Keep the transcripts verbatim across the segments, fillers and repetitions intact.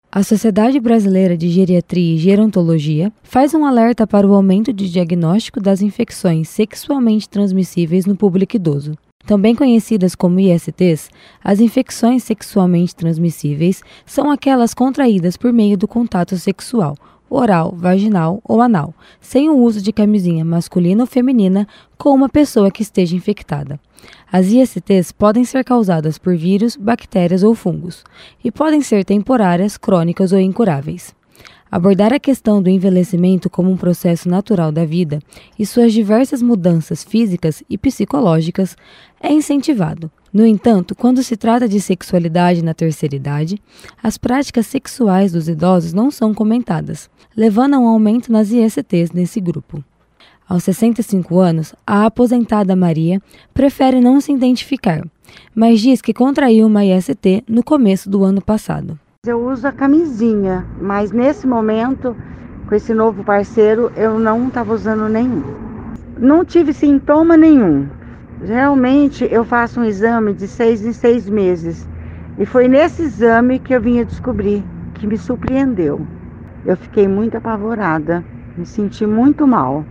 A Sociedade Brasileira de Geriatria e Gerontologia faz um alerta para o aumento de diagnóstico das infecções sexualmente transmissíveis no público idoso. Também conhecidas como I S Tês, as infecções sexualmente transmissíveis são aquelas contraídas por meio do contato sexual, oral, vaginal ou anal, sem o uso de camisinha masculina ou feminina com uma pessoa que esteja infectada. As I S Tês podem ser causadas por vírus, bactérias ou fungos, e podem ser temporárias, crônicas ou incuráveis. Abordar a questão do envelhecimento como um processo natural da vida e suas diversas mudanças físicas e psicológicas é incentivado. No entanto, quando se trata de sexualidade na terceira idade, as práticas sexuais dos idosos não são comentadas, levando a um aumento nas I S Tês nesse grupo. Aos sessenta e cinco anos, a aposentada Maria prefere não se identificar, mas diz que contraiu uma I S Tê no começo do ano passado. Eu uso a camisinha, mas nesse momento, com esse novo parceiro, eu não estava usando nenhum. Não tive sintoma nenhum. Realmente, eu faço um exame de seis em seis meses. E foi nesse exame que eu vim a descobrir, que me surpreendeu. Eu fiquei muito apavorada, me senti muito mal.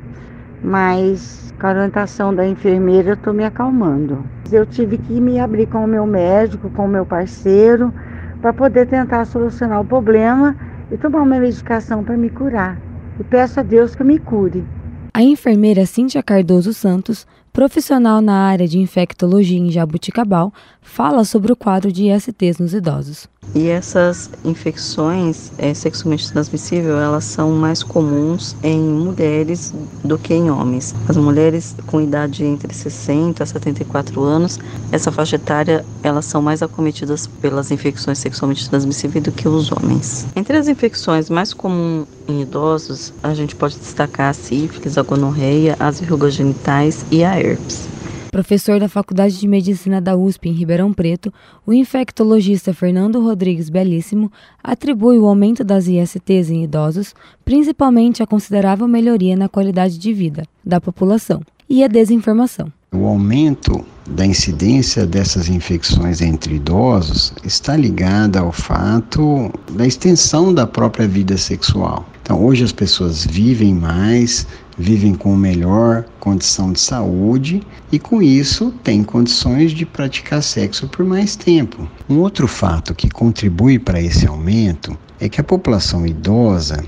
Mas com a orientação da enfermeira, eu estou me acalmando. Eu tive que me abrir com o meu médico, com o meu parceiro, para poder tentar solucionar o problema e tomar uma medicação para me curar. E peço a Deus que me cure. A enfermeira Cíntia Cardoso Santos, profissional na área de infectologia em Jabuticabal, fala sobre o quadro de I S Tês nos idosos. E essas infecções é, sexualmente transmissíveis, elas são mais comuns em mulheres do que em homens. As mulheres com idade entre sessenta a setenta e quatro anos, essa faixa etária, elas são mais acometidas pelas infecções sexualmente transmissíveis do que os homens. Entre as infecções mais comuns em idosos, a gente pode destacar a sífilis, a gonorreia, as verrugas genitais e a herpes. Professor da Faculdade de Medicina da U S P em Ribeirão Preto, o infectologista Fernando Rodrigues Belíssimo atribui o aumento das I S Tês em idosos principalmente a considerável melhoria na qualidade de vida da população e a desinformação. O aumento da incidência dessas infecções entre idosos está ligado ao fato da extensão da própria vida sexual. Então, hoje as pessoas vivem mais, vivem com melhor condição de saúde e, com isso, têm condições de praticar sexo por mais tempo. Um outro fato que contribui para esse aumento é que a população idosa,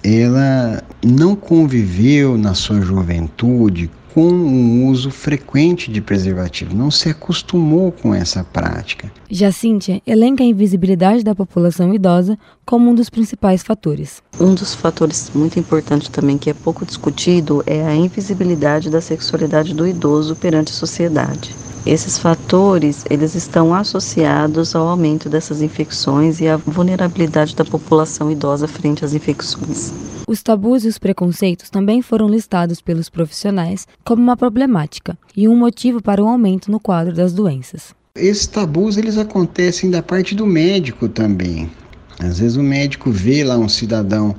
ela não conviveu na sua juventude com um uso frequente de preservativo, não se acostumou com essa prática. Já Cíntia elenca a invisibilidade da população idosa como um dos principais fatores. Um dos fatores muito importantes também que é pouco discutido é a invisibilidade da sexualidade do idoso perante a sociedade. Esses fatores, eles estão associados ao aumento dessas infecções e à vulnerabilidade da população idosa frente às infecções. Os tabus e os preconceitos também foram listados pelos profissionais como uma problemática e um motivo para o aumento no quadro das doenças. Esses tabus, eles acontecem da parte do médico também. Às vezes o médico vê lá um cidadão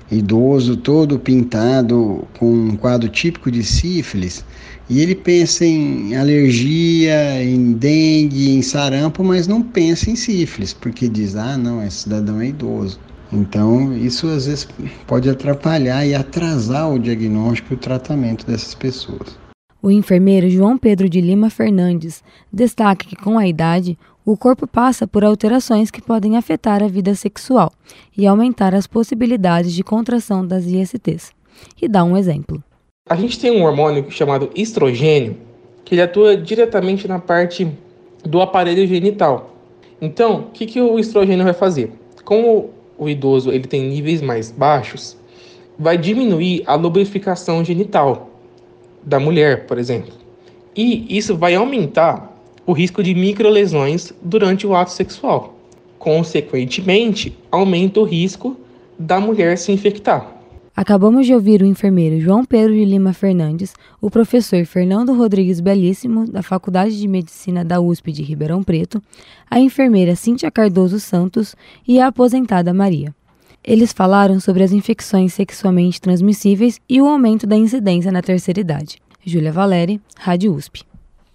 idoso todo pintado com um quadro típico de sífilis e ele pensa em alergia, em dengue, em sarampo, mas não pensa em sífilis, porque diz, ah não, esse cidadão é idoso. Então, isso às vezes pode atrapalhar e atrasar o diagnóstico e o tratamento dessas pessoas. O enfermeiro João Pedro de Lima Fernandes destaca que, com a idade, o corpo passa por alterações que podem afetar a vida sexual e aumentar as possibilidades de contração das I S Tês. E dá um exemplo. A gente tem um hormônio chamado estrogênio, que ele atua diretamente na parte do aparelho genital. Então, o que, que o estrogênio vai fazer? Como o idoso ele tem níveis mais baixos, vai diminuir a lubrificação genital da mulher, por exemplo. E isso vai aumentar o risco de microlesões durante o ato sexual. Consequentemente, aumenta o risco da mulher se infectar. Acabamos de ouvir o enfermeiro João Pedro de Lima Fernandes, o professor Fernando Rodrigues Belíssimo, da Faculdade de Medicina da U S P de Ribeirão Preto, a enfermeira Cíntia Cardoso Santos e a aposentada Maria. Eles falaram sobre as infecções sexualmente transmissíveis e o aumento da incidência na terceira idade. Júlia Valéria, Rádio U S P.